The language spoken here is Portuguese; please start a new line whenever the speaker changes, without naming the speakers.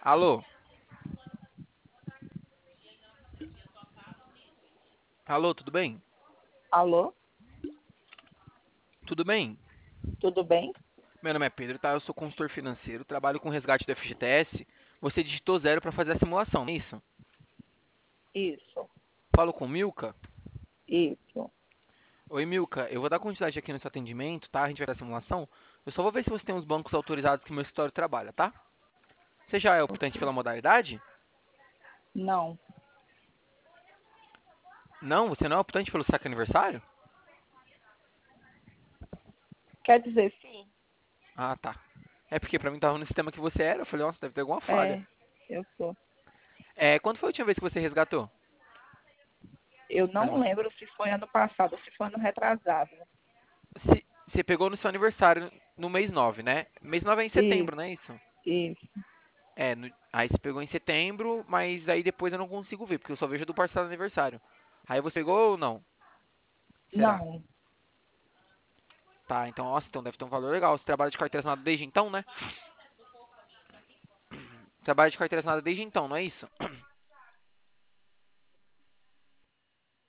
Alô? Alô, tudo bem?
Alô,
Tudo bem?
tudo bem?
Meu nome é Pedro, tá? Eu sou consultor financeiro, trabalho com resgate do FGTS. Você digitou zero para fazer a simulação, não é isso?
Isso,
Falo com Milka.
isso.
Oi, Milka, eu vou dar continuidade aqui no seu atendimento, tá? A gente vai fazer a simulação. Eu só vou ver se você tem os bancos autorizados que o meu escritório trabalha, tá? Você já é optante
Ok.
pela modalidade?
Não,
Não, você não é optante pelo saque aniversário?
quer dizer sim.
Ah, tá. É porque pra mim tava no sistema que você era. Eu falei, nossa, deve ter alguma falha.
É, eu sou.
Quando foi a última vez que você resgatou?
Eu
Faz
não
um-
lembro se foi ano passado ou se foi ano retrasado.
Você pegou no seu aniversário no mês 9, né? Mês 9 é em
Isso,
setembro, não é isso?
isso.
Aí você pegou em setembro, mas aí depois eu não consigo ver, porque eu só vejo do passado aniversário. Aí você pegou ou não? Será?
Não,
Tá, então, nossa, então deve ter um valor legal. Você trabalha de carteira assinada desde então, né? Trabalha de carteira assinada desde então, não é isso?